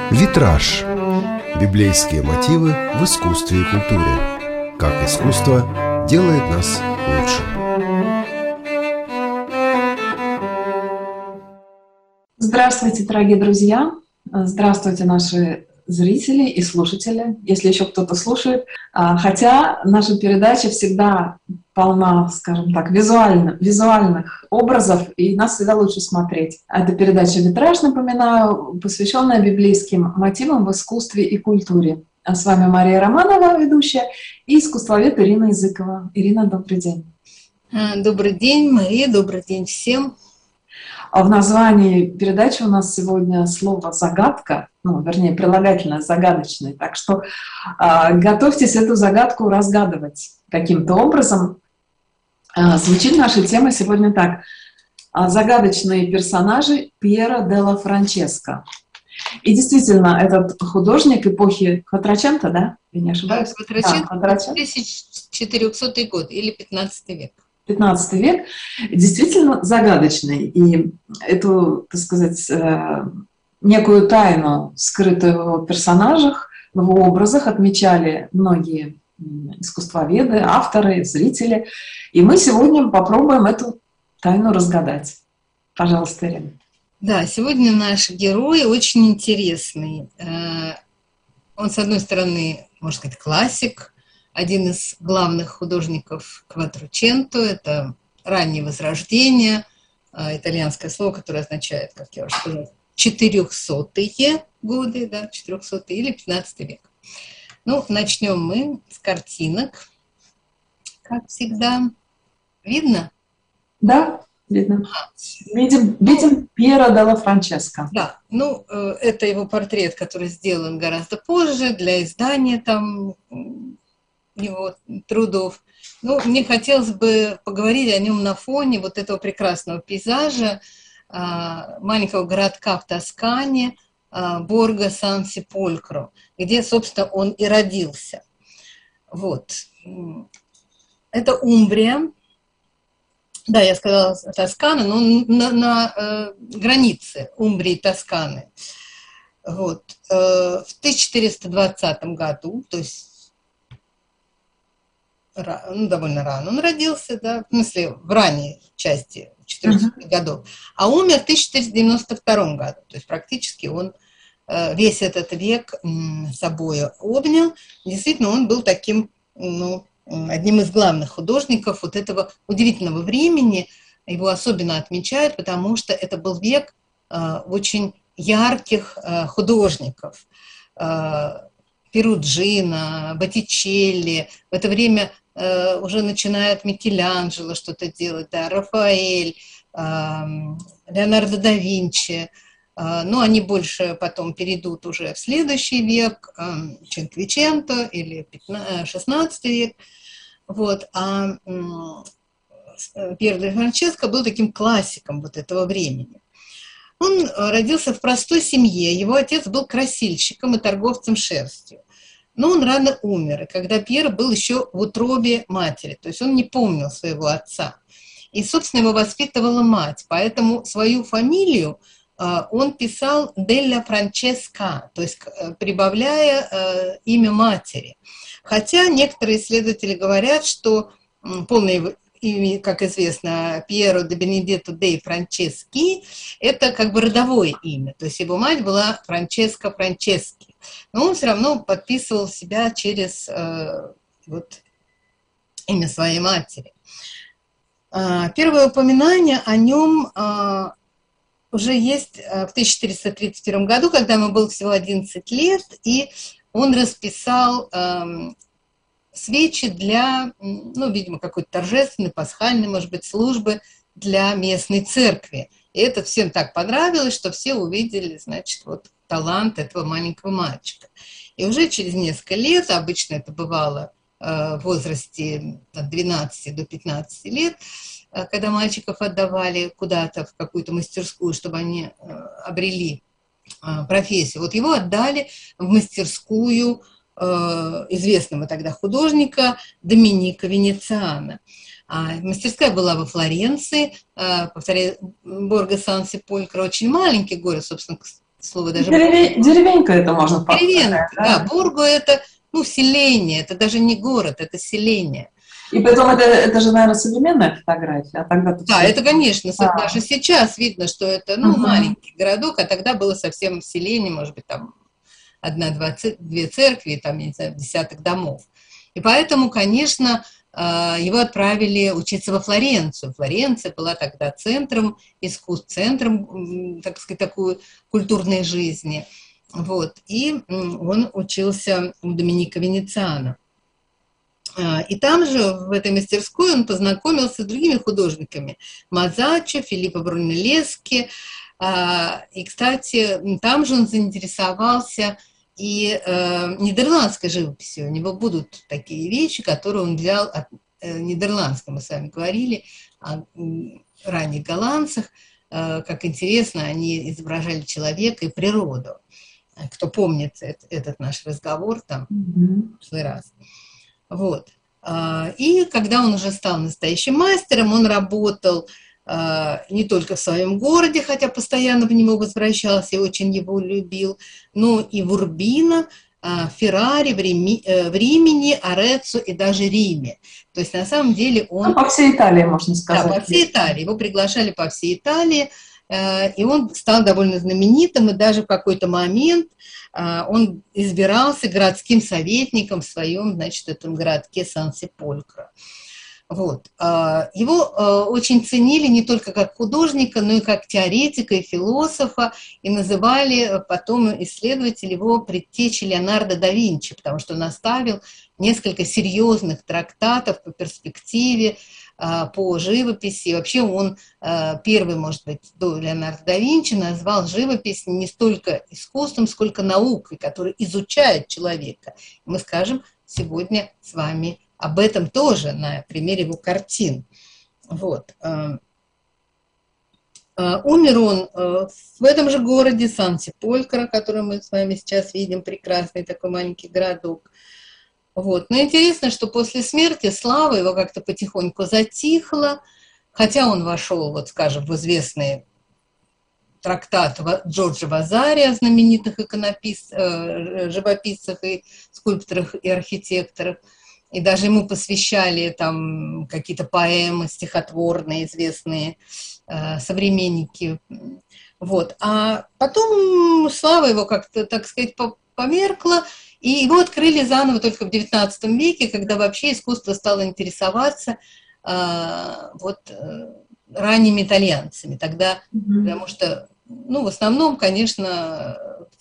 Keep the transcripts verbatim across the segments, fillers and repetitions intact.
Витраж. Библейские мотивы в искусстве и культуре. Как искусство делает нас лучше. Здравствуйте, дорогие друзья! Здравствуйте, наши зрители и слушатели, если еще кто-то слушает. Хотя наша передача всегда полна, скажем так, визуально, визуальных образов, и нас всегда лучше смотреть. Это передача «Витраж», напоминаю, посвященная библейским мотивам в искусстве и культуре. А с вами Мария Романова, ведущая, и искусствовед Ирина Языкова. Ирина, добрый день. Добрый день, Мария, добрый день всем. В названии передачи у нас сегодня слово «загадка», ну, вернее, прилагательное «загадочный». Так что э, готовьтесь эту загадку разгадывать каким-то образом. Э, звучит наша тема сегодня так. Загадочные персонажи Пьера делла Франческо. И действительно, этот художник эпохи Кватраченто, да? Я не ошибаюсь? Да, Кватраченто, да, тысяча четырёхсотый год или пятнадцатый век. пятнадцатый век, действительно загадочный. И эту, так сказать, некую тайну, скрытую в его персонажах, в его образах, отмечали многие искусствоведы, авторы, зрители. И мы сегодня попробуем эту тайну разгадать. Пожалуйста, Ирина. Да, сегодня наш герой очень интересный. Он, с одной стороны, можно сказать, классик, один из главных художников Кватраченто, это раннее возрождение, итальянское слово, которое означает, как я уже сказала, четырехсотые годы, да, четырехсотые или пятнадцатый век. Ну, начнем мы с картинок, как всегда. Видно? Да, видно. Видим, видим Пьера делла Франческо. Да, ну, это его портрет, который сделан гораздо позже для издания там его трудов. Ну, мне хотелось бы поговорить о нем на фоне вот этого прекрасного пейзажа маленького городка в Тоскане, Борго Сан-Сеполькро, где, собственно, он и родился. Вот. Это Умбрия. Да, я сказала Тоскана, но на, на э, границе Умбрии и Тосканы. Вот. Э, в тысяча четыреста двадцатом году, то есть ну, довольно рано он родился, да, в смысле, в ранней части четырехсотых uh-huh. годов, а умер в тысяча четыреста девяносто втором году, то есть практически он э, весь этот век м, собой обнял. Действительно, он был таким, ну, одним из главных художников вот этого удивительного времени. Его особенно отмечают, потому что это был век э, очень ярких э, художников. Э, Перуджино, Боттичелли. В это время э, уже начинает Микеланджело что-то делать, да, Рафаэль, э, Леонардо да Винчи. Э, но они больше потом перейдут уже в следующий век, э, Чинквиченто или шестнадцатый век. Вот. А э, Пьер делла Франческо был таким классиком вот этого времени. Он родился в простой семье, его отец был красильщиком и торговцем шерстью. Но он рано умер, и когда Пьер был еще в утробе матери, то есть он не помнил своего отца. И, собственно, его воспитывала мать, поэтому свою фамилию он писал «Делла Франческо», то есть прибавляя имя матери. Хотя некоторые исследователи говорят, что полное имя, как известно, Пьеро де Бенедетто дей Франчески, это как бы родовое имя. То есть его мать была Франческо Франчески. Но он все равно подписывал себя через э, вот, имя своей матери. Э, первое упоминание о нем э, уже есть в тысяча четыреста тридцать первом году, когда ему было всего одиннадцать лет, и он расписал э, свечи для, ну, видимо, какой-то торжественной, пасхальной, может быть, службы для местной церкви. И это всем так понравилось, что все увидели, значит, вот талант этого маленького мальчика. И уже через несколько лет, обычно это бывало э, в возрасте от двенадцати до пятнадцати лет, э, когда мальчиков отдавали куда-то в какую-то мастерскую, чтобы они э, обрели э, профессию. Вот его отдали в мастерскую известного тогда художника Доминика Венециана. Мастерская была во Флоренции, повторяю, Борго Сан-Сеполькро, очень маленький город, собственно, слово даже... Деревень, деревенька это можно сказать. Деревенька, да? да. Бурго это, ну, селение, это даже не город, это селение. И потом это, это же, наверное, современная фотография, а тогда... Да, это, конечно, а. даже сейчас видно, что это, ну, uh-huh. маленький городок, а тогда было совсем селение, может быть, там одна-два, две церкви, там, я не знаю, десяток домов. И поэтому, конечно, его отправили учиться во Флоренцию. Флоренция была тогда центром искусств, центром, так сказать, такой культурной жизни. Вот. И он учился у Доминика Венециано. И там же, в этой мастерской, он познакомился с другими художниками. Мазаччо, Филиппо Брунеллески. И, кстати, там же он заинтересовался и нидерландской живописью. У него будут такие вещи, которые он взял от нидерландской, мы с вами говорили, о ранних голландцах. Как интересно, они изображали человека и природу. Кто помнит этот наш разговор там в прошлый раз. Вот. И когда он уже стал настоящим мастером, он работал не только в своем городе, хотя постоянно в него возвращался и очень его любил, но и в Урбино, Ферраре, в, Риме, в Римени, Ареццо и даже Риме. То есть на самом деле он... Ну, по всей Италии, можно сказать. Да, по всей Италии. Его приглашали по всей Италии, и он стал довольно знаменитым, и даже в какой-то момент он избирался городским советником в своем, значит, этом городке Сан-Сеполькро. Вот. Его очень ценили не только как художника, но и как теоретика и философа, и называли потом исследователи его предтечей Леонардо да Винчи, потому что он оставил несколько серьезных трактатов по перспективе, по живописи. И вообще он первый, может быть, до Леонардо да Винчи назвал живопись не столько искусством, сколько наукой, которая изучает человека. И мы скажем сегодня с вами об этом тоже на примере его картин. Вот. Умер он в этом же городе Сан-Сеполькро, который мы с вами сейчас видим, прекрасный такой маленький городок. Вот. Но интересно, что после смерти слава его как-то потихоньку затихла, хотя он вошел, вот скажем, в известный трактат Джорджа Вазари о знаменитых иконопис... живописцах и скульпторах и архитекторах. И даже ему посвящали там какие-то поэмы стихотворные, известные э, современники. Вот. А потом слава его как-то, так сказать, померкла, и его открыли заново только в девятнадцатом веке, когда вообще искусство стало интересоваться э, вот, э, ранними итальянцами. Тогда, mm-hmm. потому что, ну, в основном, конечно,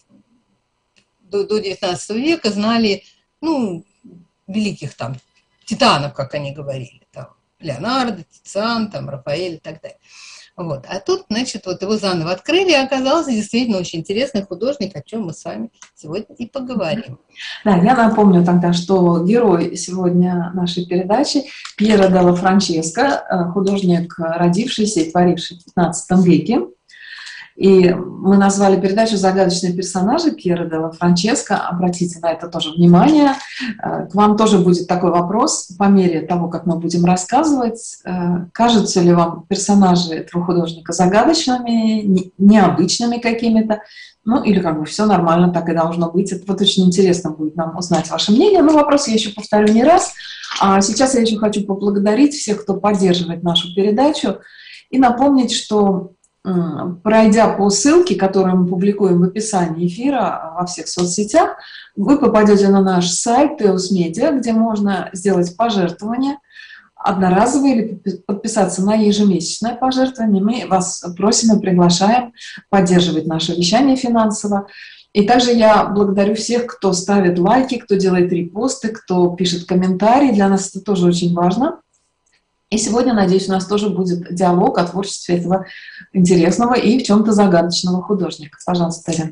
до, до девятнадцатого века знали, ну, великих там титанов, как они говорили, там Леонардо, Тициан, там Рафаэль и так далее. Вот. А тут, значит, вот его заново открыли, и оказался действительно очень интересный художник, о чем мы с вами сегодня и поговорим. Да, я напомню тогда, что герой сегодня нашей передачи Пьеро делла Франческо, художник, родившийся и творивший в пятнадцатом веке. И мы назвали передачу «Загадочные персонажи» Пьеро делла Франческо. Обратите на это тоже внимание. К вам тоже будет такой вопрос по мере того, как мы будем рассказывать. Кажутся ли вам персонажи этого художника загадочными, необычными какими-то? Ну, или как бы все нормально, так и должно быть. Это вот очень интересно будет нам узнать ваше мнение. Но вопрос я еще повторю не раз. А сейчас я еще хочу поблагодарить всех, кто поддерживает нашу передачу, и напомнить, что пройдя по ссылке, которую мы публикуем в описании эфира во всех соцсетях, вы попадете на наш сайт Teos Media, где можно сделать пожертвование одноразовое или подписаться на ежемесячное пожертвование. Мы вас просим и приглашаем поддерживать наше вещание финансово. И также я благодарю всех, кто ставит лайки, кто делает репосты, кто пишет комментарии. Для нас это тоже очень важно. И сегодня, надеюсь, у нас тоже будет диалог о творчестве этого интересного и в чем-то загадочного художника. Пожалуйста, Тарин.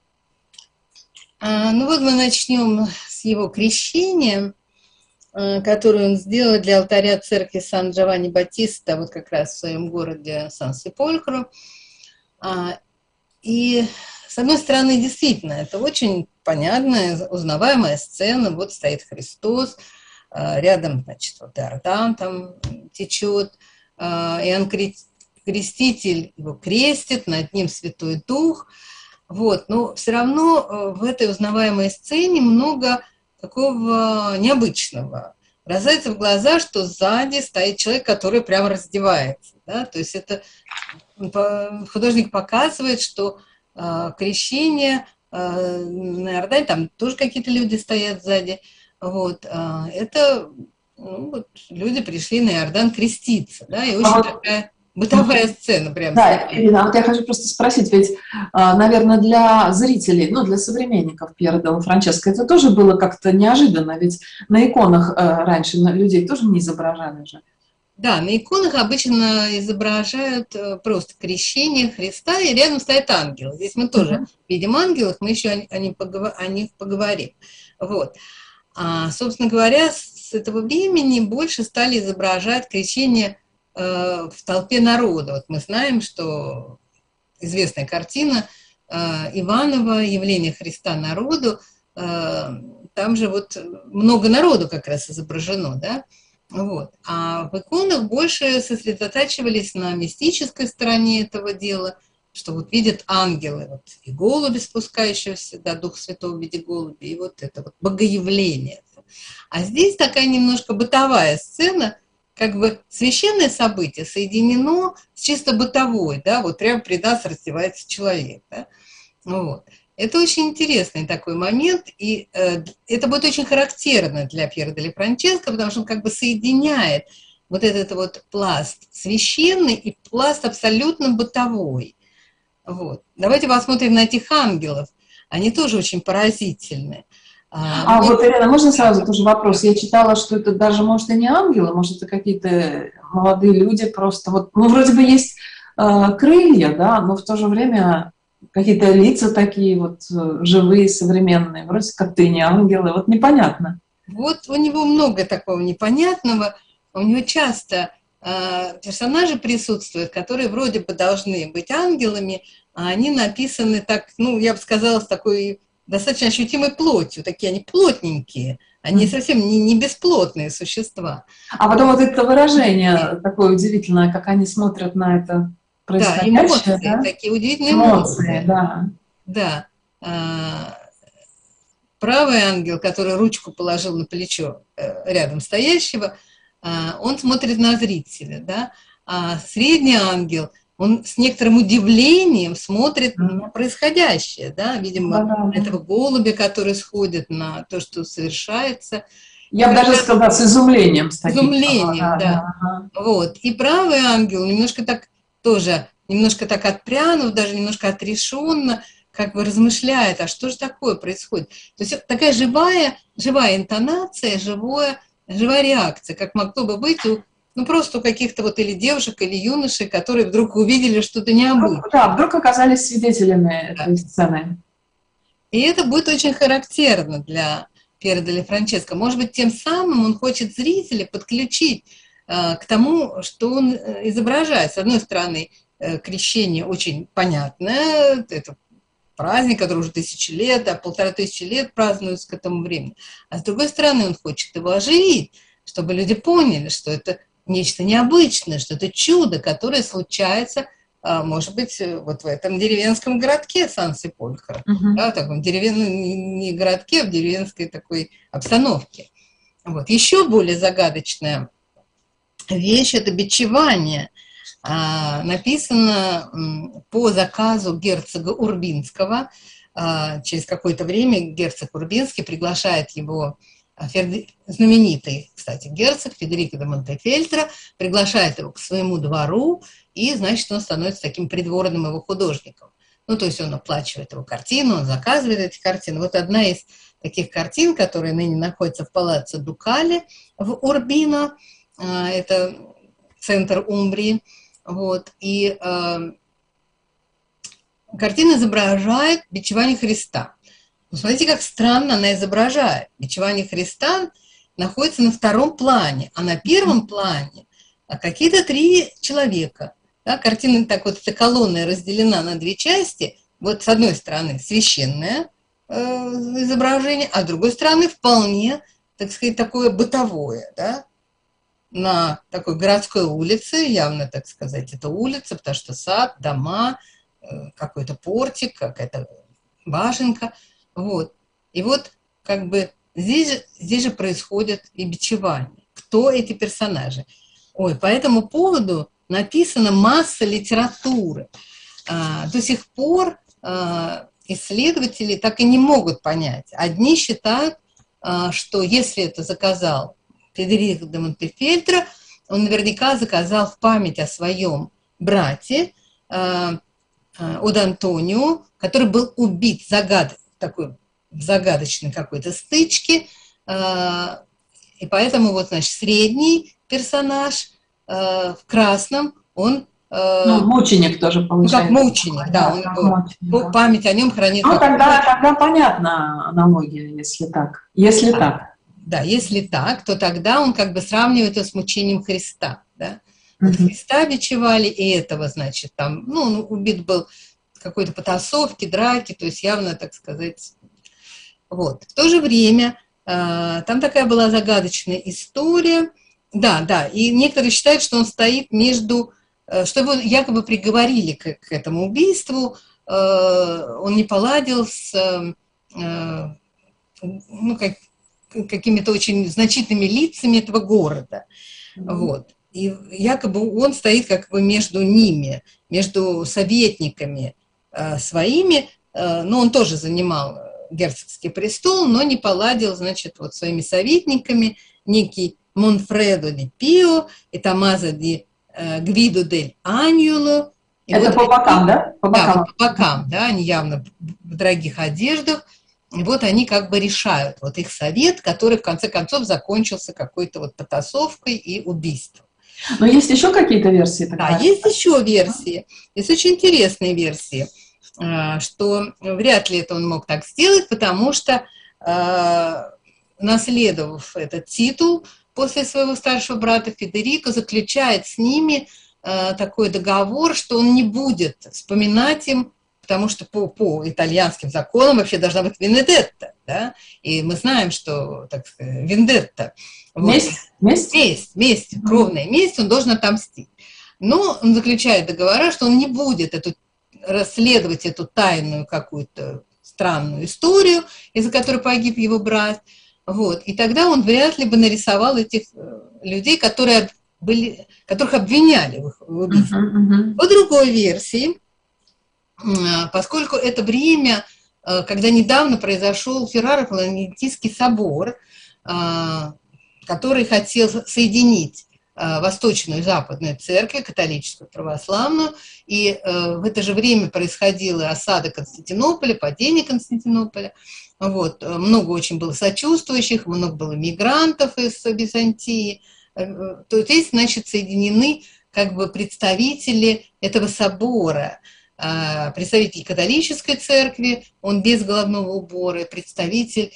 А, ну вот мы начнем с его крещения, которое он сделал для алтаря церкви Сан-Джованни-Батиста, вот как раз в своем городе Сан-Сеполькро. А, и, с одной стороны, действительно, это очень понятная, узнаваемая сцена. Вот стоит Христос, рядом, значит, вот Иордан там течет, Иоанн Креститель его крестит, над ним Святой Дух, Вот, но все равно в этой узнаваемой сцене много такого необычного. Бросается в глаза, что сзади стоит человек, который прямо раздевается. Да? То есть это художник показывает, что э, крещение э, на Иордане, там тоже какие-то люди стоят сзади. Вот, э, это ну, вот, люди пришли на Иордан креститься. Да? И очень а такая бытовая сцена. Прям да, Ирина, а вот я хочу просто спросить, ведь, наверное, для зрителей, ну, для современников Пьера делла Франческо это тоже было как-то неожиданно, ведь на иконах раньше людей тоже не изображали же. Да, на иконах обычно изображают просто крещение Христа, и рядом стоит ангел. Здесь мы тоже uh-huh. видим ангелов, мы еще о, них о них поговорим. Вот. А, собственно говоря, с этого времени больше стали изображать крещение в толпе народа. Вот мы знаем, что известная картина Иванова «Явление Христа народу», там же вот много народу как раз изображено, да? Вот. А в иконах больше сосредотачивались на мистической стороне этого дела, что вот видят ангелы, вот, и голуби, спускающиеся, да, Дух Святой в виде голуби, и вот это вот богоявление. А здесь такая немножко бытовая сцена, как бы священное событие соединено с чисто бытовой, да, вот прямо при нас раздевается человек, да, вот. Это очень интересный такой момент, и э, это будет очень характерно для Пьера делла Франческо, потому что он как бы соединяет вот этот вот пласт священный и пласт абсолютно бытовой. Вот. Давайте посмотрим на этих ангелов, они тоже очень поразительны. А, а вот, Ирина, можно сразу тоже вопрос? Я читала, что это даже, может, и не ангелы, может, это какие-то молодые люди просто. Вот, ну, вроде бы есть э, крылья, да, но в то же время какие-то лица такие вот живые, современные, вроде как ты не ангелы, вот непонятно. Вот у него много такого непонятного, у него часто э, персонажи присутствуют, которые вроде бы должны быть ангелами, а они написаны так, ну, я бы сказала, с такой достаточно ощутимой плотью, такие они плотненькие, они mm-hmm. совсем не, не бесплотные существа. А потом вот это выражение такое удивительное, как они смотрят на это происходящее. Да, эмоции, да? Такие удивительные эмоции. эмоции. Да. Да. А, правый ангел, который ручку положил на плечо рядом стоящего, а, он смотрит на зрителя, да? А средний ангел, он с некоторым удивлением смотрит на происходящее, да, видимо, да, да. этого голубя, который сходит на то, что совершается. Я бы даже сказала, с изумлением. С таким. Изумлением, да. да. Ага. Вот. И правый ангел немножко так тоже, немножко так отпрянув, даже немножко отрешенно, как бы размышляет, а что же такое происходит. То есть такая живая, живая интонация, живое, живая реакция, как могло бы быть у Ну, просто у каких-то вот или девушек, или юношей, которые вдруг увидели что-то необычное. Да, вдруг оказались свидетелями да. этой сцены. И это будет очень характерно для Пьера делла Франческо. Может быть, тем самым он хочет зрителя подключить э, к тому, что он изображает. С одной стороны, э, крещение очень понятное, это праздник, который уже тысячи лет, а полтора тысячи лет празднуется к этому времени. А с другой стороны, он хочет его оживить, чтобы люди поняли, что это нечто необычное, что это чудо, которое случается, может быть, вот в этом деревенском городке Сан-Сепольхро, uh-huh. да, в таком деревенном, не городке, а в деревенской такой обстановке. Вот. Еще более загадочная вещь – это бичевание. А, написано по заказу герцога Урбинского. А, через какое-то время герцог Урбинский приглашает его, знаменитый, кстати, герцог Федерико де Монтефельтро, приглашает его к своему двору, и, значит, он становится таким придворным его художником. Ну, то есть он оплачивает его картину, он заказывает эти картины. Вот одна из таких картин, которая ныне находится в палаццо Дукале в Урбино, это центр Умбрии, вот, и э, картина изображает бичевание Христа. Смотрите, как странно она изображает. Бичевание Христа находится на втором плане, а на первом плане какие-то три человека. Да, картина так вот, эта колонна разделена на две части. Вот с одной стороны священное э, изображение, а с другой стороны вполне, так сказать, такое бытовое. Да? На такой городской улице, явно, так сказать, это улица, потому что сад, дома, какой-то портик, какая-то башенка. Вот. И вот как бы здесь же, здесь же происходит и бичевание. Кто эти персонажи? Ой, по этому поводу написана масса литературы. А, до сих пор а, исследователи так и не могут понять. Одни считают, а, что если это заказал Федерико де Монтефельтро, он наверняка заказал в память о своем брате а, а, Од Антонио, который был убит загад... такой, в загадочной какой-то стычке. А, и поэтому вот, значит, средний персонаж а, в красном, он... Ну, мученик тоже получается. Ну, как мученик, да, он, как мученик, да. Память о нем хранит. Ну, тогда, тогда понятна аналогия, если так. Если а, так. Да, если так, то тогда он как бы сравнивает это с мучением Христа, да. Вот mm-hmm. Христа бичевали, и этого, значит, там, ну, он убит был в какой-то потасовке, драке, то есть явно, так сказать, вот. В то же время э, там такая была загадочная история, да, да, и некоторые считают, что он стоит между... что его якобы приговорили к, к этому убийству, э, он не поладил с э, ну, как, какими-то очень значительными лицами этого города. Mm-hmm. Вот. И якобы он стоит как бы между ними, между советниками э, своими, э, но он тоже занимал герцогский престол, но не поладил, значит, вот своими советниками, некий Монфредо ди Пио и Томмазо ди Гвидо дель Аньюло. Это вот по бокам, да? По бокам. Да, по бокам, да, они явно в дорогих одеждах. И вот они как бы решают, вот их совет, который в конце концов закончился какой-то вот потасовкой и убийством. Но есть еще какие-то версии? Да, так, есть еще версии. Есть очень интересные версии, что вряд ли это он мог так сделать, потому что, наследовав этот титул, после своего старшего брата Федерико заключает с ними э, такой договор, что он не будет вспоминать им, потому что по, по итальянским законам вообще должна быть вендетта, да? И мы знаем, что, так сказать, вендетта. Месть? Вот, месть? Месть, месть, кровная месть, он должен отомстить. Но он заключает договора, что он не будет эту, расследовать эту тайную какую-то странную историю, из-за которой погиб его брат. Вот. И тогда он вряд ли бы нарисовал этих людей, которые были, которых обвиняли в убийстве. Uh-huh, uh-huh. По другой версии, поскольку это время, когда недавно произошел Ферраро-Флорентийский собор, который хотел соединить восточную и западную церковь, католическую, православную, и в это же время происходила осада Константинополя, падение Константинополя. Вот. Много очень было сочувствующих, много было мигрантов из Византии. То есть, значит, соединены как бы представители этого собора. Представитель католической церкви, он без головного убора, представитель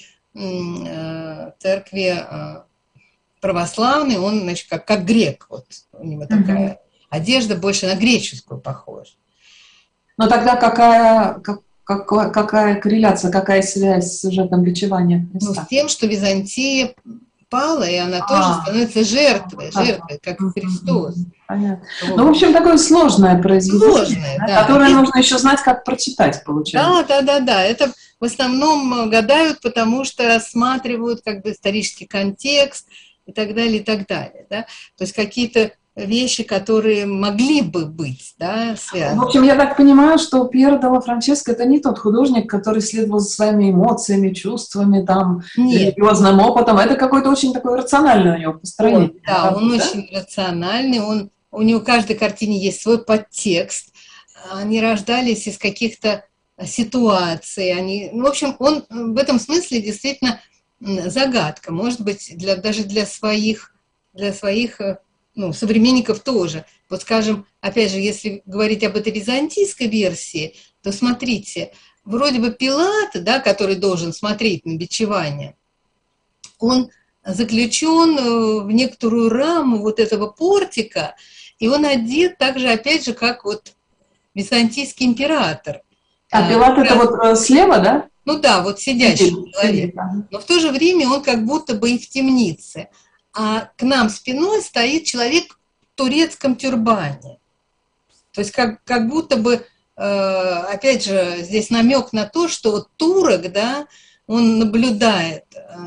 церкви православной, он, значит, как, как грек. Вот. У него такая mm-hmm. одежда больше на греческую похожа. Но тогда какая... Как... Какая, какая корреляция, какая связь с сюжетом бичевания Христа? Ну, с тем, что Византия пала, и она а, тоже становится жертвой, а, жертвой, как и Христос. Понятно. Вот. Ну, в общем, такое сложное произведение, сложное, да, да. которое и... нужно еще знать, как прочитать, получается. Да, да, да, да. Это в основном гадают, потому что рассматривают как бы исторический контекст и так далее, и так далее. Да? То есть какие-то вещи, которые могли бы быть, да, связаны. В общем, я так понимаю, что Пьеро делла Франческо — это не тот художник, который следовал за своими эмоциями, чувствами, там, религиозным опытом. Это какой-то очень такой рациональный у него построение. Он, да, он да? очень рациональный. Он, у него в каждой картине есть свой подтекст. Они рождались из каких-то ситуаций. Они, ну, в общем, он в этом смысле действительно загадка. Может быть, для, даже для своих, для своих ну, современников тоже. Вот, скажем, опять же, если говорить об этой византийской версии, то смотрите, вроде бы Пилат, да, который должен смотреть на бичевание, он заключен в некоторую раму вот этого портика, и он одет так же, опять же, как вот византийский император. А Пилат а, это вот слева, да? Ну да, вот сидящий человек. Но в то же время он как будто бы и в темнице. А к нам спиной стоит человек в турецком тюрбане. То есть как, как будто бы опять же, здесь намек на то, что вот турок, да, он наблюдает,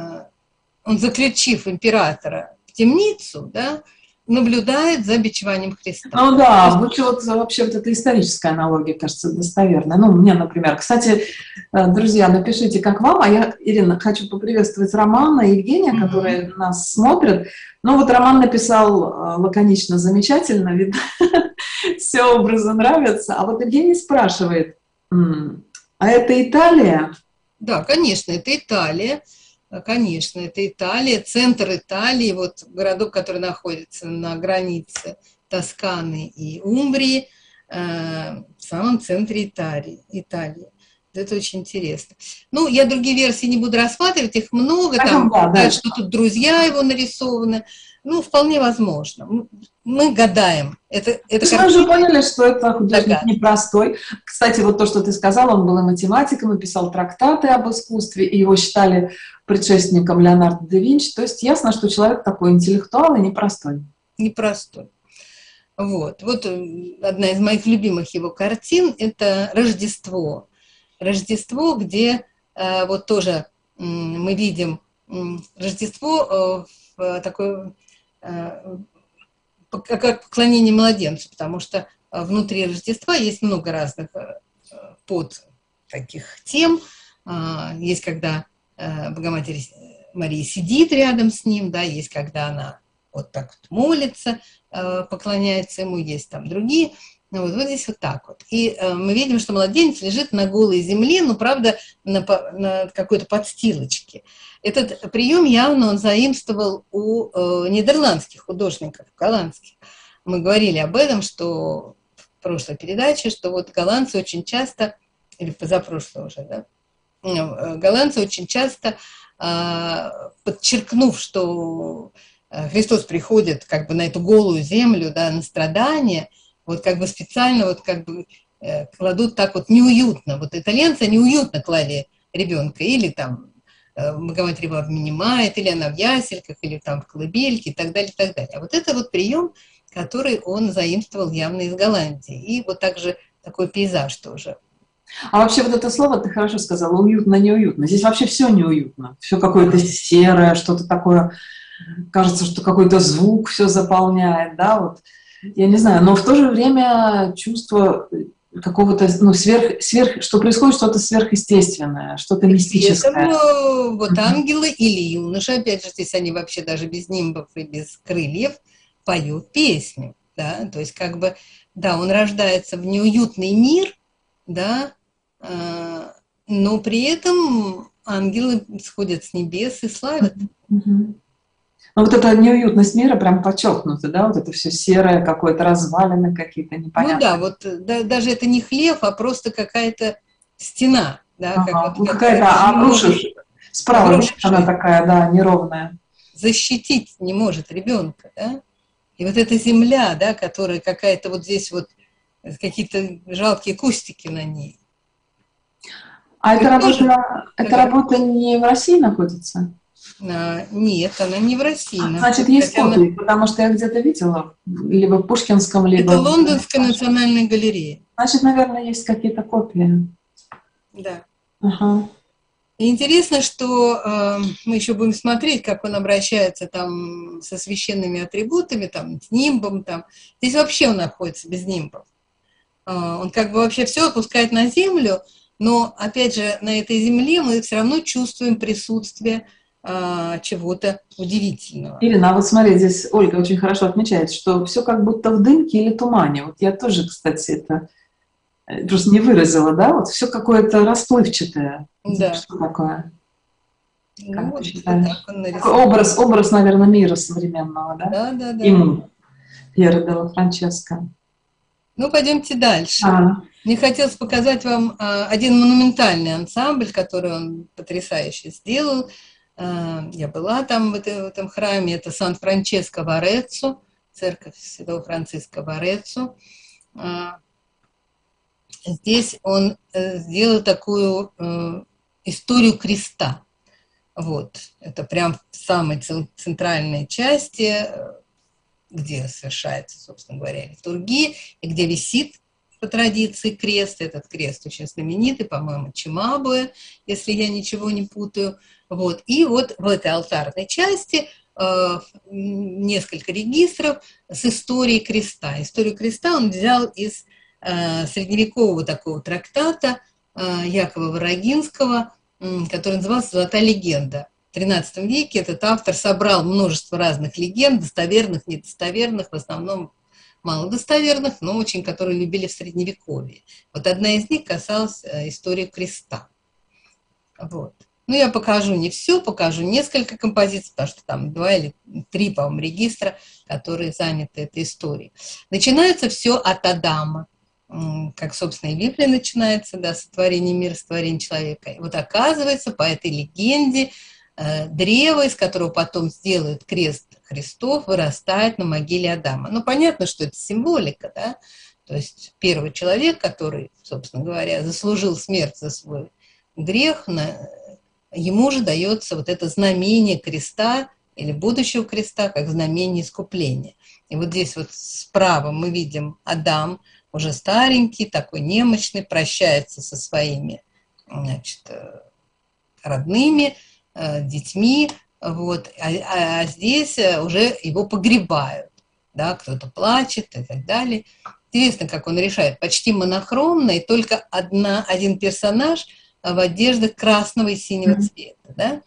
он, заключив императора в темницу, да, наблюдает за бичеванием Христа. Ну да, лучше вот вообще вот эта историческая аналогия, кажется, достоверная. Ну, мне, например. Кстати, друзья, напишите, как вам. А я, Ирина, хочу поприветствовать Романа и Евгения, mm-hmm. которые нас смотрят. Ну вот Роман написал лаконично, замечательно, видно, все образы нравятся. А вот Евгений спрашивает, а это Италия? Да, конечно, это Италия. Конечно, это Италия, центр Италии, вот городок, который находится на границе Тосканы и Умбрии, в самом центре Италии. Италии. Это очень интересно. Ну, я другие версии не буду рассматривать, их много, там, да, да, что тут друзья его нарисованы. Ну, вполне возможно. Мы гадаем. Это, это мы уже поняли, что это художник непростой. Кстати, вот то, что ты сказал, он был и математиком, и писал трактаты об искусстве, и его считали предшественником Леонардо да Винчи. То есть ясно, что человек такой интеллектуал и непростой. Непростой. Вот. Вот одна из моих любимых его картин – это «Рождество». Рождество, где э, вот тоже э, мы видим э, Рождество э, в такой, э, как поклонение младенцу, потому что внутри Рождества есть много разных э, под таких тем. Э, есть, когда э, Богоматерь Мария сидит рядом с ним, да, есть, когда она вот так вот молится, э, поклоняется ему, есть там другие. Ну, вот, вот здесь вот так вот. И э, мы видим, что младенец лежит на голой земле, ну, правда, на, на какой-то подстилочке. Этот прием явно он заимствовал у э, нидерландских художников, голландских. Мы говорили об этом, что в прошлой передаче, что вот голландцы очень часто, или позапрошлой уже, да, голландцы очень часто, э, подчеркнув, что Христос приходит как бы на эту голую землю, да, на страдания, вот как бы специально вот как бы э, кладут так вот неуютно. Вот итальянцы неуютно клали ребенка, или там э, Богоматерь его обнимает, или она в ясельках, или там в колыбельке и так далее, и так далее. А вот это вот прием, который он заимствовал явно из Голландии. И вот также такой пейзаж тоже. А вообще вот это слово ты хорошо сказала, уютно-неуютно. Здесь вообще все неуютно. Все какое-то серое, что-то такое, кажется, что какой-то звук все заполняет, да, вот. Я не знаю, но в то же время чувство какого-то, ну, сверх, сверх, что происходит что-то сверхъестественное, что-то мистическое. Поэтому вот ангелы или юноши, опять же, здесь они вообще даже без нимбов и без крыльев поют песню, да, то есть как бы, да, он рождается в неуютный мир, да, но при этом ангелы сходят с небес и славят. Mm-hmm. Ну, вот эта неуютность мира прям подчеркнута, да, вот это все серое, какое-то развалины какие-то непонятные. Ну да, вот да, даже это не хлев, а просто какая-то стена, да. Ага, как, ну, вот, какая-то, обрушишь, справа она такая, да, неровная. Защитить не может ребенка, да. И вот эта земля, да, которая какая-то вот здесь вот, какие-то жалкие кустики на ней. А эта работа, эта работа не в России находится? А, нет, она не в России. Значит, есть копии, она... потому что я где-то видела, либо в Пушкинском, либо... Это Лондонская национальная галерея. Значит, наверное, есть какие-то копии. Да. Ага. И интересно, что э, мы еще будем смотреть, как он обращается там со священными атрибутами, там, с нимбом. Там. Здесь вообще он находится без нимбов. Э, он как бы вообще все опускает на землю, но, опять же, на этой земле мы все равно чувствуем присутствие чего-то удивительного. Ирина, а вот смотри, здесь Ольга очень хорошо отмечает, что все как будто в дымке или тумане. Вот я тоже, кстати, это просто не выразила, да? Вот все какое-то расплывчатое. Да. Что такое? Ну, вот такой образ, образ, наверное, мира современного, да? Да, да, да. Ему, Пьеро делла Франческо. Ну, пойдемте дальше. А. Мне хотелось показать вам а, один монументальный ансамбль, который он потрясающе сделал. Я была там в этом храме, это Сан-Франческо в Ареццо, церковь Святого Франциска в Ареццо. Здесь он сделал такую историю креста. Вот. Это прям в самой центральной части, где совершается, собственно говоря, литургия, и где висит по традиции крест. Этот крест очень знаменитый, по-моему, Чимабуэ, если я ничего не путаю. Вот. И вот в этой алтарной части э, несколько регистров с историей креста. Историю креста он взял из э, средневекового такого трактата э, Якова Варагинского, э, который назывался «Золотая легенда». В тринадцатом веке этот автор собрал множество разных легенд, достоверных, недостоверных, в основном малодостоверных, но очень, которые любили в Средневековье. Вот одна из них касалась истории креста. Вот. Ну, я покажу не все, покажу несколько композиций, потому что там два или три, по-моему, регистра, которые заняты этой историей. Начинается все от Адама, как, собственно, и Библия начинается, да, сотворение мира, сотворение человека. И вот оказывается, по этой легенде, древо, из которого потом сделают крест Христов, вырастает на могиле Адама. Ну, понятно, что это символика, да, то есть первый человек, который, собственно говоря, заслужил смерть за свой грех, ему же дается вот это знамение креста или будущего креста, как знамение искупления. И вот здесь вот справа мы видим Адам, уже старенький, такой немощный, прощается со своими, значит, родными, детьми, вот, а, а здесь уже его погребают, да, кто-то плачет и так далее. Интересно, как он решает, почти монохромно, и только одна, один персонаж в одеждах красного и синего цвета, да?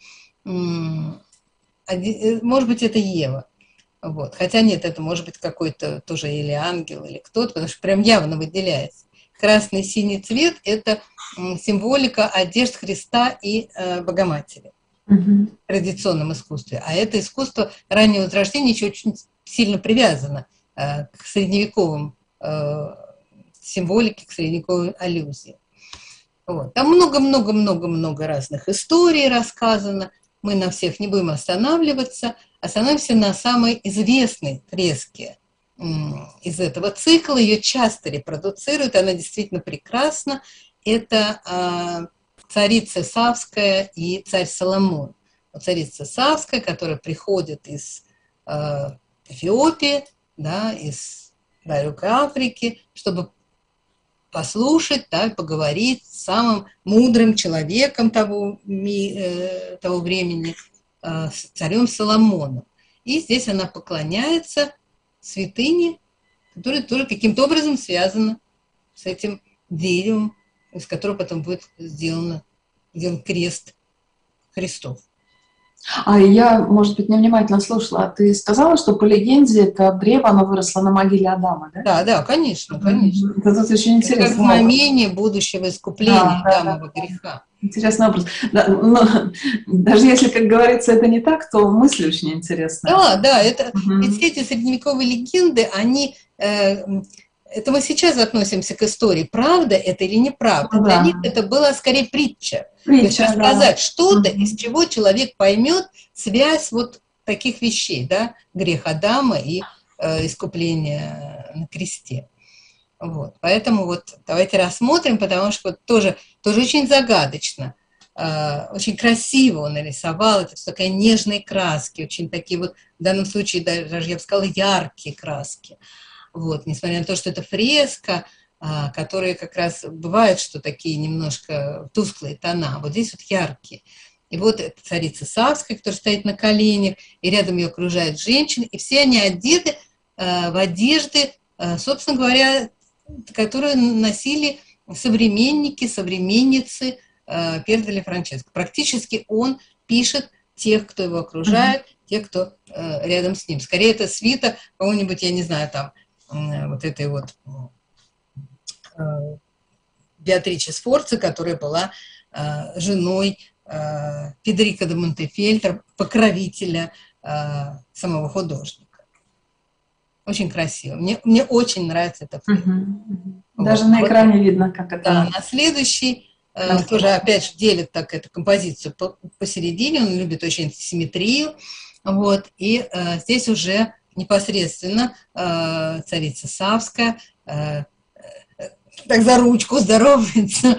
Может быть, это Ева, вот, хотя нет, это может быть какой-то тоже или ангел, или кто-то, потому что прям явно выделяется. Красный и синий цвет – это символика одежд Христа и э, Богоматери. В традиционном искусстве. А это искусство раннего Возрождения еще очень сильно привязано э, к средневековым э, символике, к средневековой аллюзии. Вот. Там много-много-много-много разных историй рассказано. Мы на всех не будем останавливаться. Остановимся на самой известной фреске э, из этого цикла. Ее часто репродуцируют, она действительно прекрасна. Это э, царица Савская и царь Соломон. Царица Савская, которая приходит из э, Эфиопии, да, из далекой Африки, чтобы послушать, да, поговорить с самым мудрым человеком того, э, того времени, э, с царем Соломоном. И здесь она поклоняется святыне, которая тоже каким-то образом связана с этим деревом, из которого потом будет сделан, сделан крест Христов. А я, может быть, невнимательно слушала. Ты сказала, что по легенде это древо, оно выросло на могиле Адама, да? Да, да, конечно, конечно. Это тут очень интересно. Это как знамение будущего искупления да, Адамова да, греха. Интересный образ. Да, но даже если, как говорится, это не так, то мысль очень интересная. Да, да, это, угу. Ведь эти средневековые легенды, они... Э, это мы сейчас относимся к истории, правда это или неправда. Да. Для них это была скорее притча. Притча, То есть рассказать да. что-то, угу. из чего человек поймет связь вот таких вещей, да, грех Адама и э, искупление на кресте. Вот. Поэтому вот давайте рассмотрим, потому что вот тоже, тоже очень загадочно, э, очень красиво он нарисовал, это все такая нежные краски, очень такие вот, в данном случае даже, я бы сказала, яркие краски. Вот, несмотря на то, что это фреска, а, которые как раз бывают, что такие немножко тусклые тона, вот здесь вот яркие. И вот это царица Савская, которая стоит на коленях, и рядом ее окружают женщины, и все они одеты а, в одежды, а, собственно говоря, которые носили современники, современницы а, Пьер Франческо. Практически он пишет тех, кто его окружает, mm-hmm. тех, кто а, рядом с ним. Скорее, это свита кого-нибудь, я не знаю, там, вот этой вот э, Беатриче Сфорца, которая была э, женой э, Федерико де Монтефельтро, покровителя э, самого художника. Очень красиво. Мне, мне очень нравится эта фреска. Угу, угу. Вот. Даже на экране вот, видно, как это. Да, на следующий э, тоже опять же делит так эту композицию по, посередине, он любит очень симметрию. Вот, и э, здесь уже непосредственно э, царица Савская э, э, так за ручку здоровается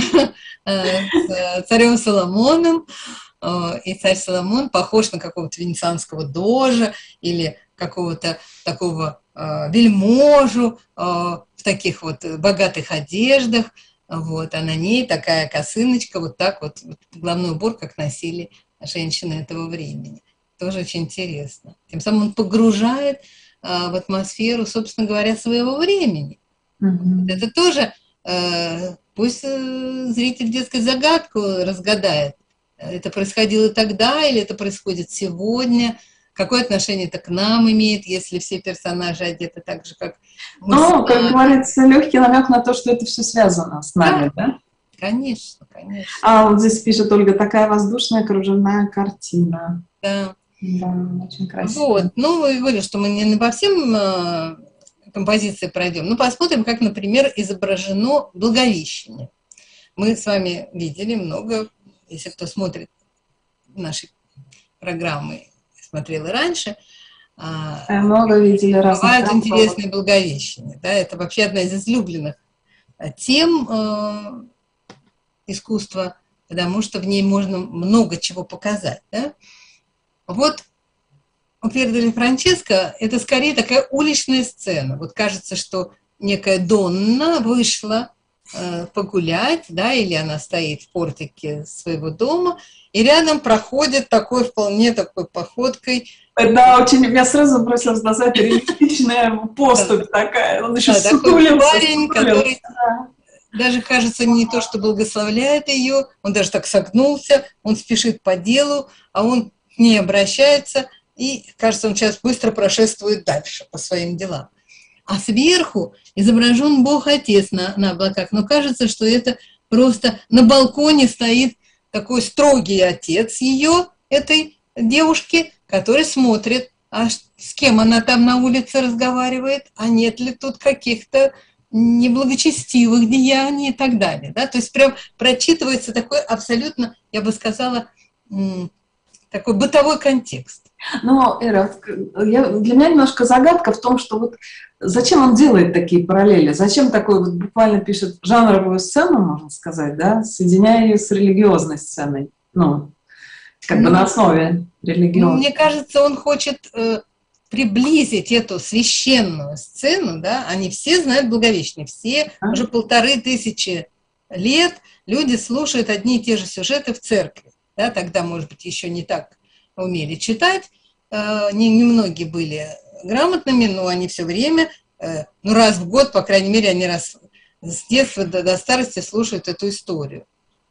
э, с царем Соломоном, э, и царь Соломон похож на какого-то венецианского дожа или какого-то такого э, вельможу э, в таких вот богатых одеждах, вот, а на ней такая косыночка, вот так вот, вот головной убор, как носили женщины этого времени. Тоже очень интересно. Тем самым он погружает э, в атмосферу, собственно говоря, своего времени. Mm-hmm. Это тоже, э, пусть э, зритель детскую загадку разгадает. Это происходило тогда или это происходит сегодня? Какое отношение это к нам имеет, если все персонажи одеты так же, как мы? Ну, как говорится, легкий намек на то, что это все связано с нами, да? да? Конечно, конечно. А вот здесь пишет Ольга, такая воздушная кружевная картина. Да. Да, очень красиво. Вот. Ну, вы говорили, что мы не по всем э, композиции пройдем. Ну, посмотрим, как, например, изображено Благовещение. Мы с вами видели много, если кто смотрит наши программы, смотрел и раньше, Я много видели разных. Бывают интересные Благовещения. Да? Это вообще одна из излюбленных тем э, искусства, потому что в ней можно много чего показать. Да? Вот у Пьера дель Франческо это скорее такая уличная сцена. Вот кажется, что некая Донна вышла э, погулять, да, или она стоит в портике своего дома, и рядом проходит такой вполне такой походкой. Да, очень, меня сразу бросилось в глаза, это реалистичная поступь такая. Он еще да, такой парень, который даже, кажется, не то, что благословляет ее, он даже так согнулся, он спешит по делу, а он к ней обращается, и, кажется, он сейчас быстро прошествует дальше по своим делам. А сверху изображен Бог-Отец на, на облаках, но кажется, что это просто на балконе стоит такой строгий отец ее, этой девушки, который смотрит, а с кем она там на улице разговаривает, а нет ли тут каких-то неблагочестивых деяний и так далее. Да? То есть прям прочитывается такой абсолютно, я бы сказала, такой бытовой контекст. Ну, Ира, я, для меня немножко загадка в том, что вот зачем он делает такие параллели, зачем такой, вот буквально пишет жанровую сцену, можно сказать, да, соединяя ее с религиозной сценой, ну, как ну, бы на основе религиозной. Ну, мне кажется, он хочет э, приблизить эту священную сцену, да, они все знают Благовещение, все а? уже полторы тысячи лет люди слушают одни и те же сюжеты в церкви, да, тогда, может быть, еще не так умели читать, э, не, не многие были грамотными, но они все время, э, ну раз в год, по крайней мере, они раз с детства до, до старости слушают эту историю.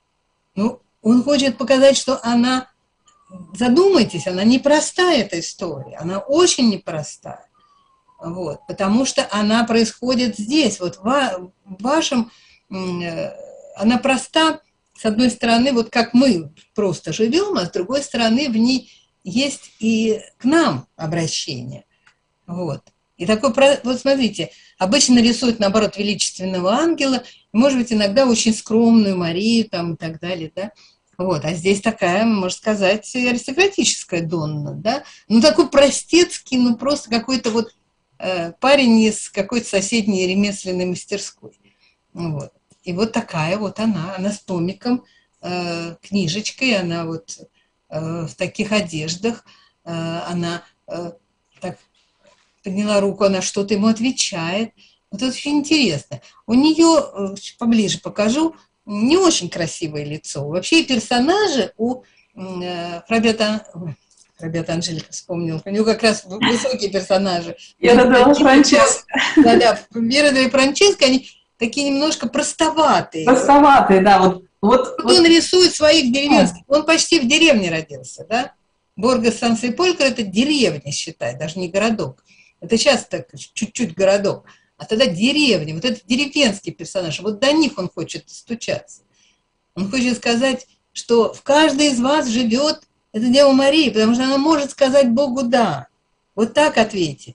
Ну, он хочет показать, что она, задумайтесь, она непростая, эта история, она очень непростая, вот, потому что она происходит здесь, вот в, в вашем, э, она проста. С одной стороны, вот как мы просто живем, а с другой стороны, в ней есть и к нам обращение. Вот. И такой, вот смотрите, обычно рисуют, наоборот, величественного ангела, может быть, иногда очень скромную Марию там, и так далее, да. Вот. А здесь такая, можно сказать, аристократическая Донна, да. Ну, такой простецкий, ну, просто какой-то вот э, парень из какой-то соседней ремесленной мастерской. Вот. И вот такая вот она, она с томиком, э, книжечкой, она вот э, в таких одеждах, э, она э, так подняла руку, она что-то ему отвечает. Вот это очень интересно. У нее, э, поближе покажу, не очень красивое лицо. Вообще персонажи у э, Фрабиата, Фрабиата Анжелика вспомнила, у нее как раз высокие персонажи. Пьера дель Франческо. Да-да, Пьера дель Франческо, они такие немножко простоватые. Простоватые, да. Вот, вот, вот он рисует своих деревенских. Он почти в деревне родился, да? Борго Сан-Сеполькро – это деревня, считай, даже не городок. Это сейчас так, чуть-чуть городок. А тогда деревня, вот это деревенский персонаж. Вот до них он хочет стучаться. Он хочет сказать, что в каждой из вас живет эта Дева Мария, потому что она может сказать Богу «да». Вот так ответить.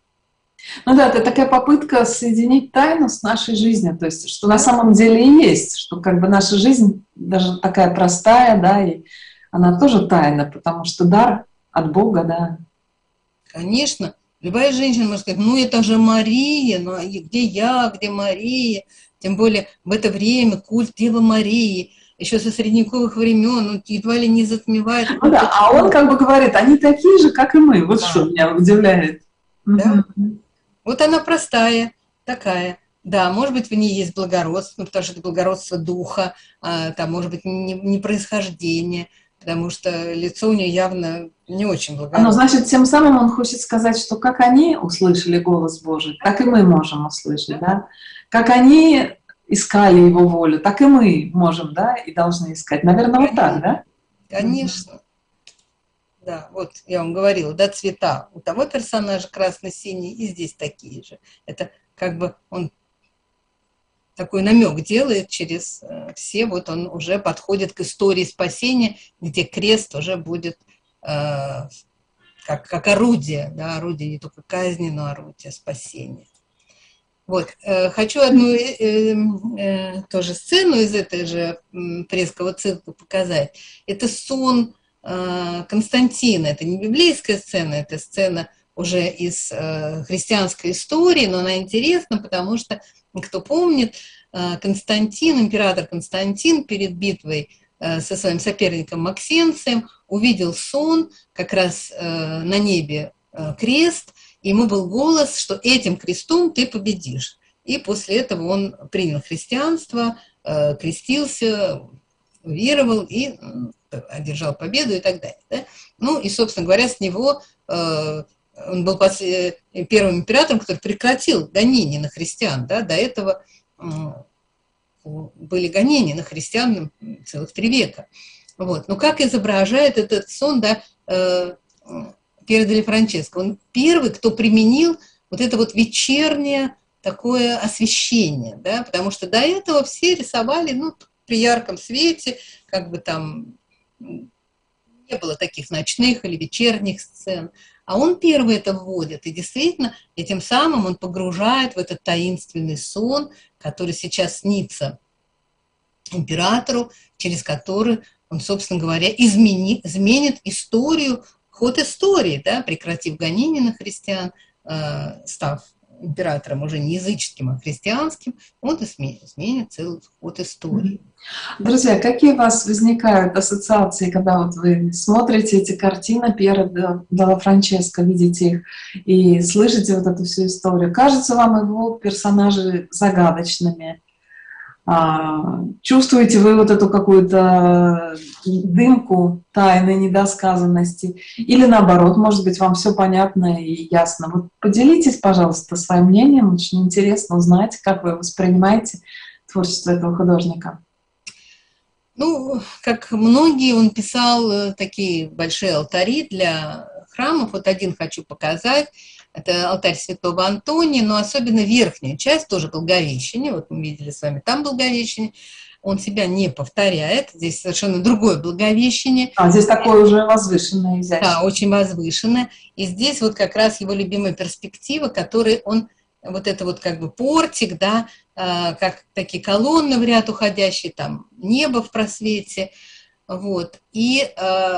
Ну да, это такая попытка соединить тайну с нашей жизнью, то есть, что на самом деле и есть, что как бы наша жизнь даже такая простая, да, и она тоже тайна, потому что дар от Бога, да. Конечно, любая женщина может сказать, ну это же Мария, ну где я, где Мария, тем более в это время культ Девы Марии, еще со средневековых времен, ну едва ли не затмевает. Ну да, а он как бы говорит, они такие же, как и мы, вот да. Что меня удивляет. Да. Вот она простая, такая. Да, может быть, в ней есть благородство, потому что это благородство духа, а, там, может быть, не, не происхождение, потому что лицо у нее явно не очень благородное. Ну, значит, тем самым он хочет сказать, что как они услышали голос Божий, так и мы можем услышать, да? Как они искали Его волю, так и мы можем, да, и должны искать. Наверное, вот так, да? Конечно. Да, вот я вам говорила, да, цвета. У того персонажа красно-синий, и здесь такие же. Это как бы он такой намек делает через все, вот он уже подходит к истории спасения, где крест уже будет э, как, как орудие, да, орудие не только казни, но орудие спасения. Вот, э, хочу одну э, э, тоже сцену из этой же э, Пресского цирка показать. Это сон э, Константина, это не библейская сцена, это сцена уже из э, христианской истории, но она интересна, потому что, кто помнит, э, Константин, император Константин перед битвой э, со своим соперником Максенцием увидел сон, как раз э, на небе э, крест, и ему был голос, что этим крестом ты победишь. И после этого он принял христианство, э, крестился, веровал и э, одержал победу и так далее. Да? Ну и, собственно говоря, с него... Э, Он был первым императором, который прекратил гонения на христиан. Да? До этого были гонения на христиан целых три века. Вот. Но как изображает этот сон, да, Пьер дель Франческо? Он первый, кто применил вот это вот вечернее такое освещение. Да? Потому что до этого все рисовали, ну, при ярком свете, как бы там не было таких ночных или вечерних сцен. А он первый это вводит, и действительно, этим самым он погружает в этот таинственный сон, который сейчас снится императору, через который он, собственно говоря, измени, изменит историю, ход истории, да, прекратив гонения на христиан, э, став императором уже не языческим, а христианским, он изменит, изменит целый ход истории. Друзья, какие у вас возникают ассоциации, когда вот вы смотрите эти картины Пьера делла Франческо, видите их и слышите вот эту всю историю? Кажется вам его персонажи загадочными? Чувствуете вы вот эту какую-то дымку тайны, недосказанности? Или наоборот, может быть, вам все понятно и ясно? Вот поделитесь, пожалуйста, своим мнением. Очень интересно узнать, как вы воспринимаете творчество этого художника. Ну, как многие, он писал такие большие алтари для храмов. Вот один хочу показать. Это алтарь святого Антония, но особенно верхнюю часть, тоже Благовещение. Вот мы видели с вами там Благовещение. Он себя не повторяет. Здесь совершенно другое Благовещение. А здесь такое уже возвышенное, изящное. Да, очень возвышенное. И здесь вот как раз его любимая перспектива, которой он, вот это вот как бы портик, да, как такие колонны в ряд уходящие, там небо в просвете. Вот. И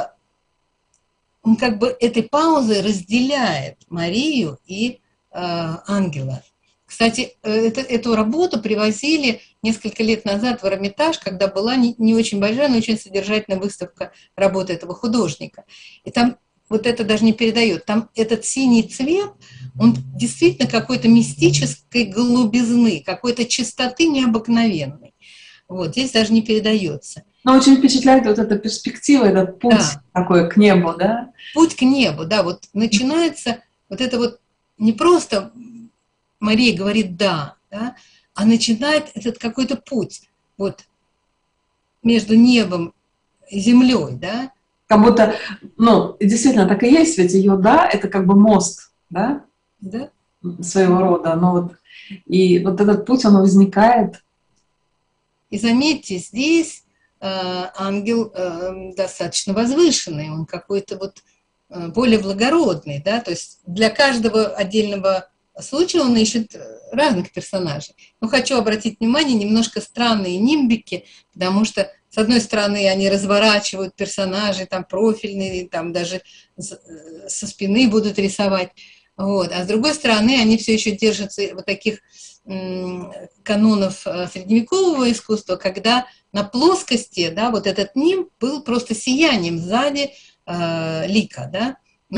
он как бы этой паузой разделяет Марию и э, ангела. Кстати, это, эту работу привозили несколько лет назад в Эрмитаж, когда была не, не очень большая, но очень содержательная выставка работы этого художника. И там вот это даже не передает. Там этот синий цвет, он действительно какой-то мистической голубизны, какой-то чистоты необыкновенной. Вот, здесь даже не передается. Но очень впечатляет вот эта перспектива, этот путь, да, такой к небу, да? Путь к небу, да, вот начинается вот это вот не просто Мария говорит «да», да, а начинает этот какой-то путь вот между небом и землей, да. Как будто, ну, действительно так и есть, ведь ее «да» — это как бы мост, да? Да. Своего рода, но вот, и вот этот путь, он возникает. И заметьте, здесь ангел э, достаточно возвышенный, он какой-то вот э, более благородный, да, то есть для каждого отдельного случая он ищет разных персонажей. Но хочу обратить внимание, немножко странные нимбики, потому что, с одной стороны, они разворачивают персонажей, там профильные, там даже со спины будут рисовать, вот, а с другой стороны, они все еще держатся вот таких м, канонов средневекового искусства, когда на плоскости, да, вот этот нимб был просто сиянием сзади э, лика, да. Ну, mm-hmm.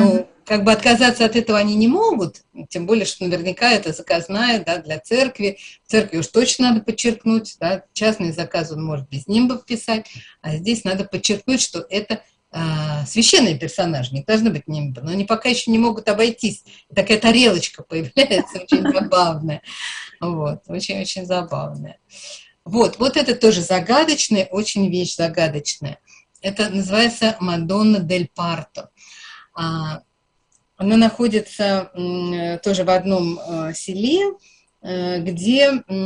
как бы отказаться от этого они не могут, тем более, что наверняка это заказная, да, для церкви. В церкви уж точно надо подчеркнуть, да, частный заказ он может без нимба вписать, а здесь надо подчеркнуть, что это а, священные персонажи, не должны быть нимба, но они пока еще не могут обойтись. И такая тарелочка появляется, очень забавная. Вот, очень-очень забавная. Вот, вот это тоже загадочная, очень вещь загадочная. Это называется Мадонна дель Парто. Она находится тоже в одном селе, где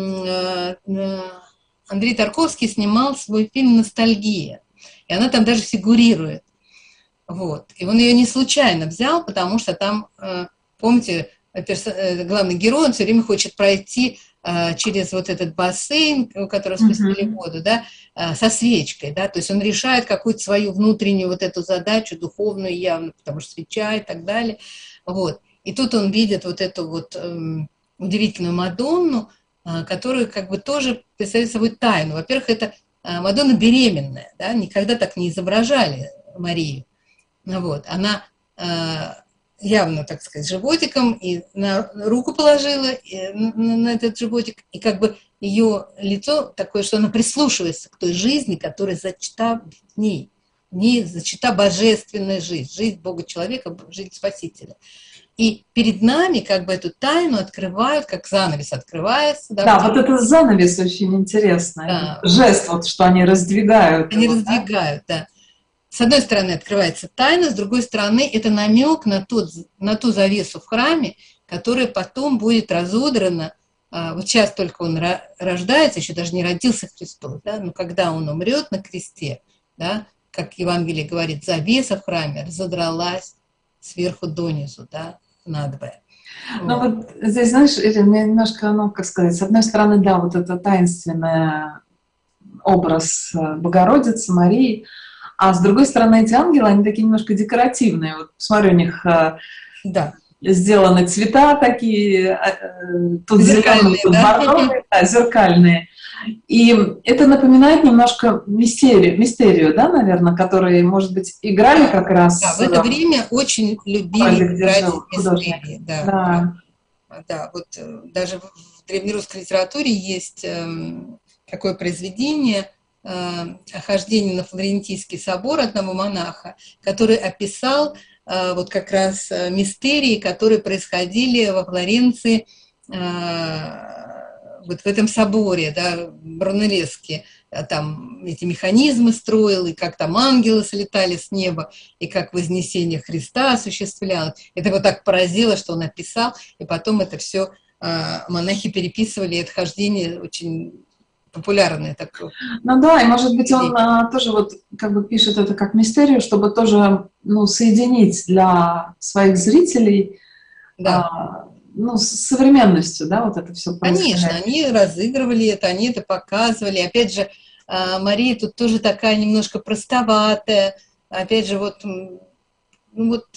Андрей Тарковский снимал свой фильм «Ностальгия». И она там даже фигурирует. Вот. И он ее не случайно взял, потому что там, помните, главный герой, он все время хочет пройти через вот этот бассейн, у которого спустили mm-hmm. воду, да, со свечкой, да, то есть он решает какую-то свою внутреннюю вот эту задачу, духовную явно, потому что свеча и так далее, вот. И тут он видит вот эту вот эм, удивительную Мадонну, э, которую как бы тоже представляет собой тайну. Во-первых, это э, Мадонна беременная, да, никогда так не изображали Марию, вот, она... Э, явно, так сказать, животиком, и на руку положила и на, на этот животик, и как бы ее лицо такое, что она прислушивается к той жизни, которая зачата в ней. В ней зачата божественная жизнь, жизнь Бога-человека, жизнь Спасителя. И перед нами как бы эту тайну открывают, как занавес открывается. Да, да вот этот занавес очень интересный. Да. Жест, вот, что они раздвигают. Они его, раздвигают, да? да. С одной стороны открывается тайна, с другой стороны это намек на, тот, на ту завесу в храме, которая потом будет разодрана. Вот сейчас только он рождается, еще даже не родился Христос, да, но когда он умрет на кресте, да, как Евангелие говорит, завеса в храме разодралась сверху донизу, да, надвое. Ну вот. вот здесь, знаешь, немножко, ну, как сказать, с одной стороны, да, вот это таинственный образ Богородицы, Марии, а с другой стороны, эти ангелы, они такие немножко декоративные. Вот смотрю, у них да. сделаны цвета такие, тут зеленые, тут да? бордовые, да, зеркальные. И это напоминает немножко мистерию, мистерию, да, наверное, которые, может быть, играли как раз... Да, в это время очень любили играть в мистерии. Да, да. да, вот даже в древнерусской литературе есть такое произведение «Хождение на Флорентийский собор» одного монаха, который описал вот как раз мистерии, которые происходили во Флоренции вот в этом соборе, да, Брунеллески. Там эти механизмы строил, и как там ангелы слетали с неба, и как вознесение Христа осуществлялось. Это его так поразило, что он описал, и потом это все монахи переписывали, и это хождение очень... популярное такое. Ну да, и может быть он а, тоже вот как бы пишет это как мистерию, чтобы тоже, ну, соединить для своих зрителей, да. а, ну, с современностью, да, вот это все происходит. Конечно, они разыгрывали это, они это показывали. Опять же, Мария тут тоже такая немножко простоватая. Опять же, вот, ну, вот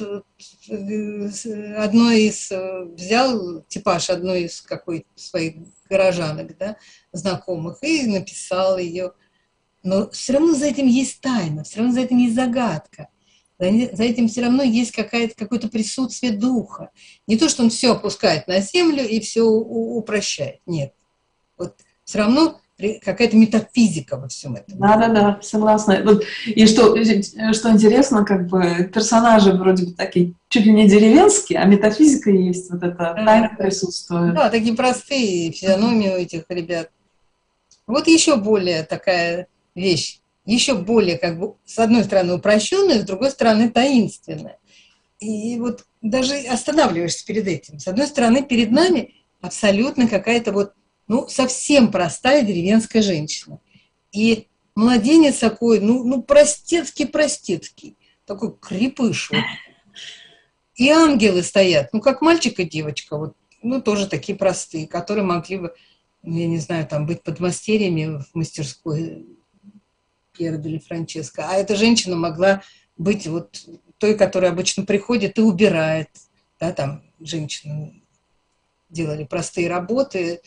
одной из, взял типаж одной из какой-то своих горожанок, да, знакомых, и написал ее. Но все равно за этим есть тайна, все равно за этим есть загадка. За этим все равно есть какая-то, какое-то присутствие духа. Не то, что он все опускает на землю и все упрощает. Нет. Вот все равно какая-то метафизика во всем этом. Да-да-да, согласна. Вот, и что, что интересно, как бы персонажи вроде бы такие чуть ли не деревенские, а метафизика есть, вот эта тайна присутствует. Да, такие простые физиономии у этих ребят. Вот еще более такая вещь, еще более, как бы, с одной стороны упрощенная, с другой стороны таинственная. И вот даже останавливаешься перед этим. С одной стороны, перед нами абсолютно какая-то вот, ну, совсем простая деревенская женщина. И младенец такой, ну, ну простецкий-простецкий, такой крепыш. Вот. И ангелы стоят, ну, как мальчик и девочка, вот, ну, тоже такие простые, которые могли бы, я не знаю, там, быть подмастерьями в мастерской Пьера или Франческо. А эта женщина могла быть вот той, которая обычно приходит и убирает. Да, там женщины делали простые работы,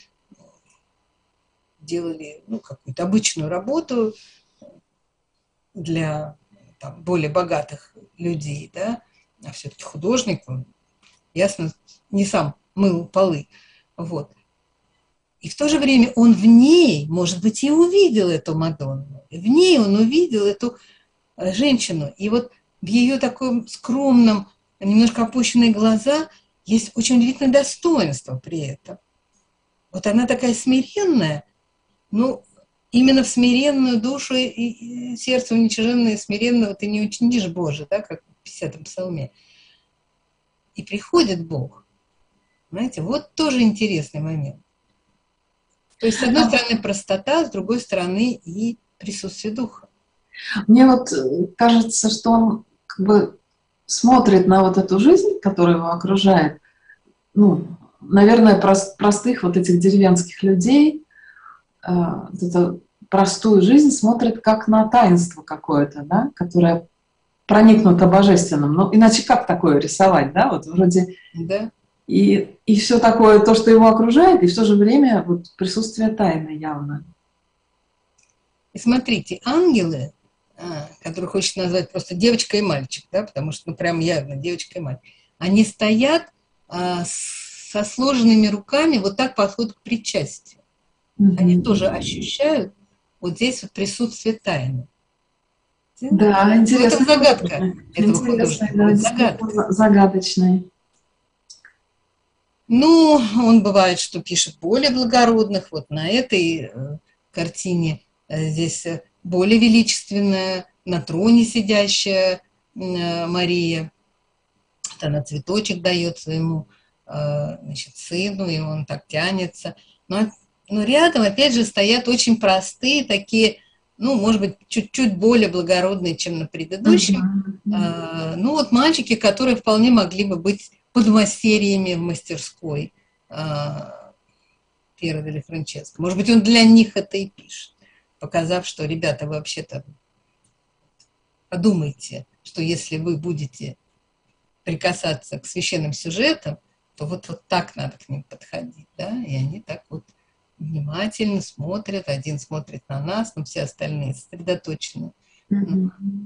делали, ну, какую-то обычную работу для там более богатых людей, да, а все-таки художник, он, ясно, не сам мыл полы. Вот. И в то же время он в ней, может быть, и увидел эту Мадонну. В ней он увидел эту женщину. И вот в ее таком скромном, немножко опущенные глаза есть очень удивительное достоинство при этом. Вот она такая смиренная, ну, именно в смиренную душу и сердце уничиженное, смиренного ты не учинишь, Боже, да, как в пятидесятом псалме. И приходит Бог. Знаете, вот тоже интересный момент. То есть, с одной стороны, простота, с другой стороны, и присутствие духа. Мне вот кажется, что он как бы смотрит на вот эту жизнь, которая его окружает, ну, наверное, прост, простых вот этих деревенских людей, э, вот эту простую жизнь смотрит как на таинство какое-то, да, которое проникнуто божественным. Ну, иначе как такое рисовать, да, вот вроде... Да. И, и все такое, то, что его окружает, и в то же время вот, присутствие тайны явно. И смотрите, ангелы, которых хочется назвать просто девочка и мальчик, да, потому что, ну, прям явно девочка и мальчик, они стоят а, со сложенными руками, вот так подходят к причастию. Mm-hmm. Они тоже ощущают вот здесь вот присутствие тайны. Да, интересно. Это загадка этого художника. Да, загадка. Загадочный. Ну, он бывает, что пишет более благородных. Вот на этой э, картине э, здесь более величественная, на троне сидящая э, Мария. Вот она цветочек дает своему э, значит, сыну, и он так тянется. Но, но рядом, опять же, стоят очень простые такие, ну, может быть, чуть-чуть более благородные, чем на предыдущем. Uh-huh. Э, ну, вот мальчики, которые вполне могли бы быть подмастерьями в мастерской э, Пьера дель Франческо. Может быть, он для них это и пишет, показав, что, ребята, вы вообще-то подумайте, что если вы будете прикасаться к священным сюжетам, то вот, вот так надо к ним подходить. Да? И они так вот внимательно смотрят. Один смотрит на нас, но все остальные сосредоточены mm-hmm.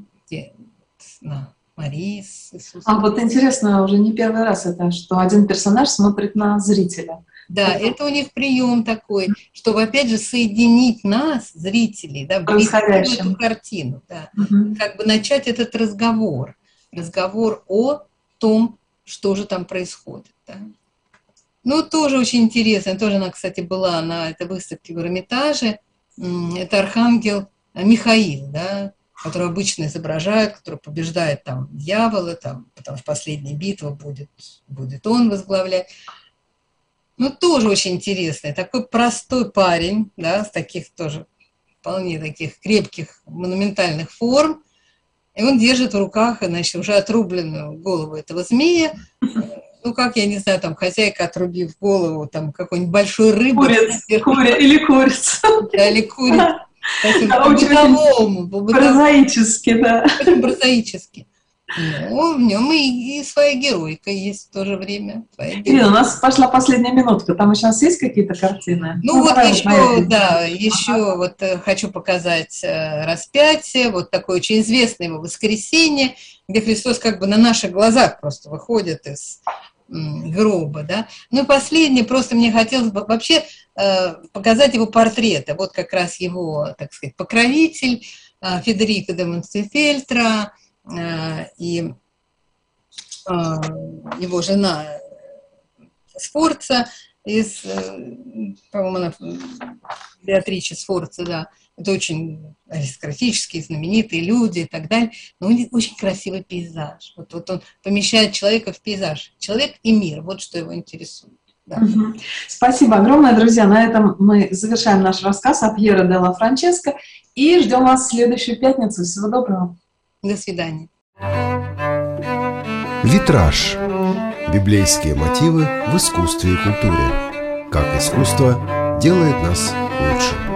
на Марии с Иисусом. А вот интересно, уже не первый раз это, что один персонаж смотрит на зрителя. Да, это, это у них прием такой, чтобы, опять же, соединить нас, зрителей, да, в эту картину, да, угу. Как бы начать этот разговор, разговор о том, что же там происходит. Да. Ну, тоже очень интересно, тоже она, кстати, была на этой выставке в Эрмитаже, это архангел Михаил, да, который обычно изображают, который побеждает там дьявола, там, потому что последняя битва будет, будет он возглавлять. Ну, тоже очень интересный, такой простой парень, да, с таких тоже вполне таких крепких монументальных форм, и он держит в руках, значит, уже отрубленную голову этого змея. Ну, как, я не знаю, там, хозяйка, отрубив голову, там, какой-нибудь большой рыбы. Куриц, кури, или курица. Да, или курица. Очень прозаически, да. Очень прозаически. Но в нем и, и своя геройка есть в то же время. Ирина, у нас пошла последняя минутка. Там еще у нас есть какие-то картины? Ну, ну вот еще, да, еще ага. вот хочу показать распятие, вот такое очень известное его воскресенье, где Христос как бы на наших глазах просто выходит из гроба, да. Ну и последнее, просто мне хотелось бы вообще э, показать его портреты. Вот как раз его, так сказать, покровитель э, Федерико де Монтефельтро э, и э, его жена Сфорца из, э, по-моему, она Беатриче Сфорца, да. Это очень аристократические, знаменитые люди и так далее. Но очень красивый пейзаж. Вот, вот он помещает человека в пейзаж. Человек и мир. Вот что его интересует. Да. Угу. Спасибо огромное, друзья. На этом мы завершаем наш рассказ о Пьеро делла Франческо. И ждем вас в следующую пятницу. Всего доброго. До свидания. Витраж. Библейские мотивы в искусстве и культуре. Как искусство делает нас лучше.